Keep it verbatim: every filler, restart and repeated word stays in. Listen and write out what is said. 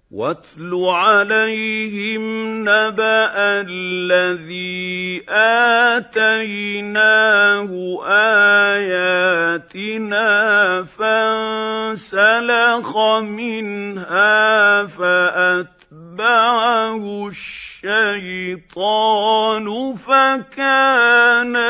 واتل عليهم نبأ الذي آتيناه آياتنا فانسلخ منها فأتبعه الشيطان فكان